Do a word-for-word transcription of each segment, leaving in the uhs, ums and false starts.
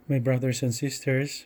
My brothers and sisters,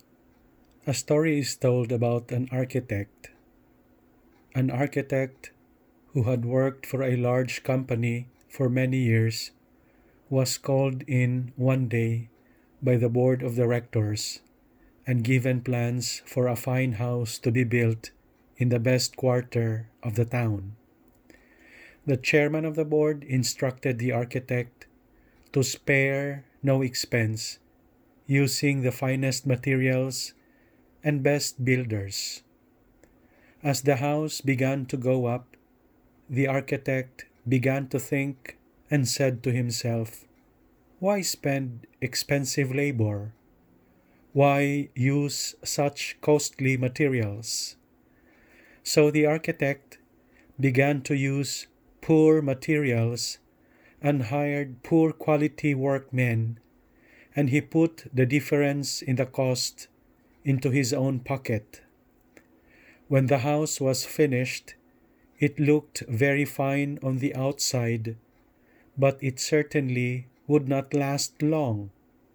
a story is told about an architect. An architect who had worked for a large company for many years was called in one day by the board of directors and given plans for a fine house to be built in the best quarter of the town. The chairman of the board instructed the architect to spare no expense, using the finest materials and best builders. As the house began to go up, the architect began to think and said to himself, "Why spend expensive labor? Why use such costly materials?" So the architect began to use poor materials and hired poor quality workmen, and he put the difference in the cost into his own pocket. When the house was finished, it looked very fine on the outside, but it certainly would not last long.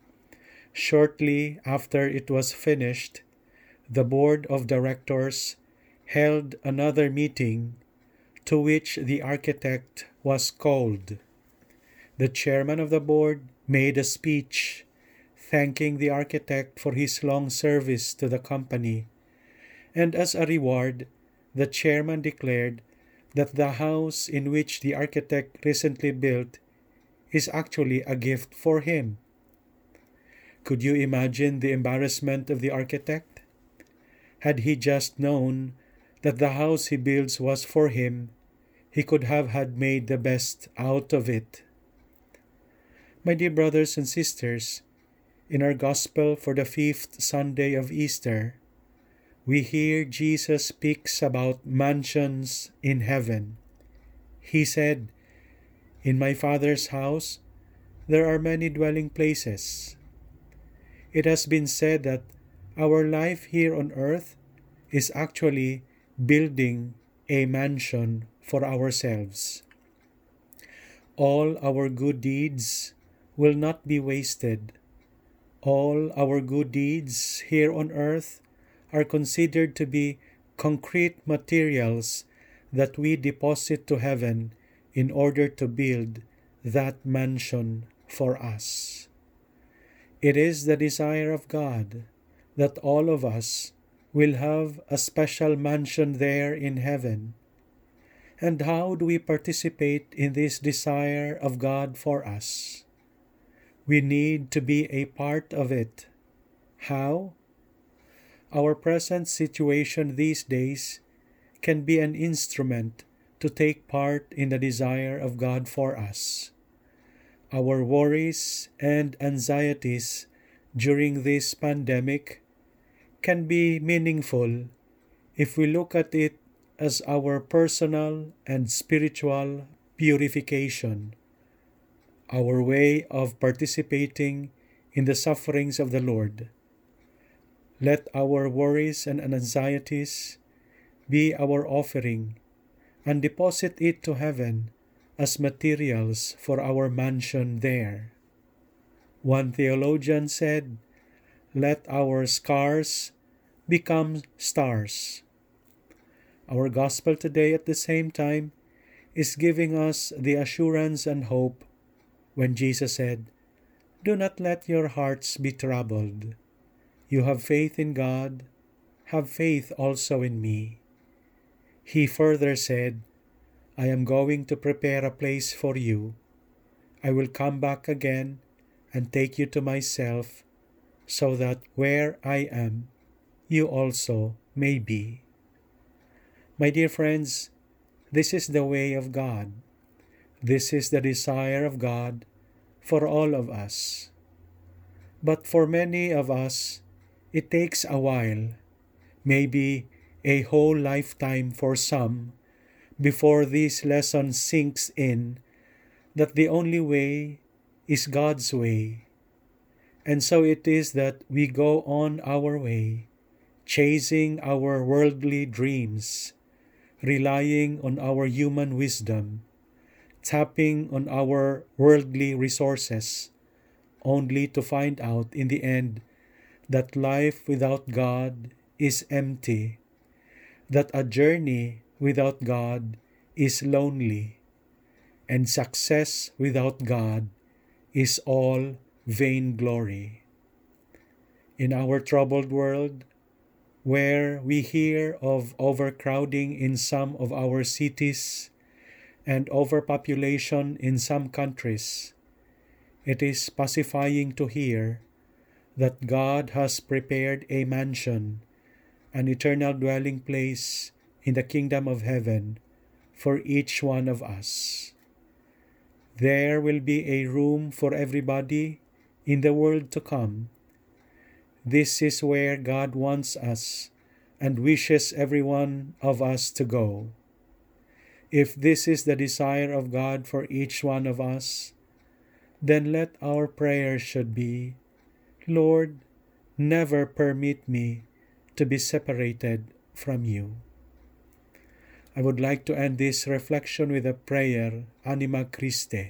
Shortly after it was finished, the board of directors held another meeting to which the architect was called. The chairman of the board made a speech thanking the architect for his long service to the company, and as a reward, the chairman declared that the house in which the architect recently built is actually a gift for him. Could you imagine the embarrassment of the architect? Had he just known that the house he builds was for him, he could have had made the best out of it. My dear brothers and sisters, in our Gospel for the fifth Sunday of Easter, we hear Jesus speaks about mansions in heaven. He said, "In my Father's house there are many dwelling places." It has been said that our life here on earth is actually building a mansion for ourselves. All our good deeds will not be wasted. All our good deeds here on earth are considered to be concrete materials that we deposit to heaven in order to build that mansion for us. It is the desire of God that all of us will have a special mansion there in heaven. And how do we participate in this desire of God for us? We need to be a part of it. How? Our present situation these days can be an instrument to take part in the desire of God for us. Our worries and anxieties during this pandemic can be meaningful if we look at it as our personal and spiritual purification, our way of participating in the sufferings of the Lord. Let our worries and anxieties be our offering, and deposit it to heaven as materials for our mansion there. One theologian said, "Let our scars become stars." Our gospel today at the same time is giving us the assurance and hope when Jesus said, "Do not let your hearts be troubled. You have faith in God, have faith also in me." He further said, "I am going to prepare a place for you. I will come back again and take you to myself, so that where I am, you also may be." My dear friends, this is the way of God. This is the desire of God for all of us. But for many of us, it takes a while, maybe a whole lifetime for some, before this lesson sinks in that the only way is God's way. And so it is that we go on our way, chasing our worldly dreams, relying on our human wisdom, tapping on our worldly resources, only to find out in the end that life without God is empty, that a journey without God is lonely, and success without God is all vainglory. In our troubled world, where we hear of overcrowding in some of our cities and overpopulation in some countries, it is pacifying to hear that God has prepared a mansion, an eternal dwelling place in the kingdom of heaven for each one of us. There will be a room for everybody in the world to come. This is where God wants us and wishes every one of us to go. If this is the desire of God for each one of us, then let our prayer should be, Lord, never permit me to be separated from you. I would like to end this reflection with a prayer, Anima Christe.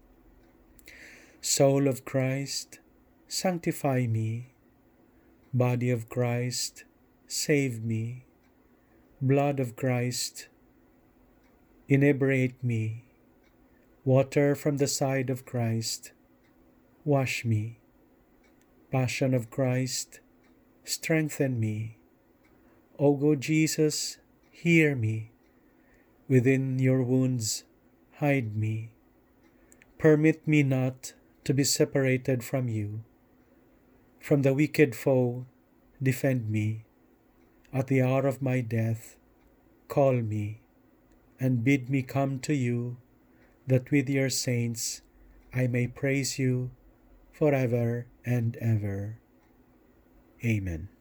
Soul of Christ, sanctify me. Body of Christ, save me. Blood of Christ, inebriate me. Water from the side of Christ, wash me. Passion of Christ, strengthen me. O good Jesus, hear me. Within your wounds, hide me. Permit me not to be separated from you. From the wicked foe, defend me. At the hour of my death, call me, and bid me come to you, that with your saints I may praise you forever and ever. Amen.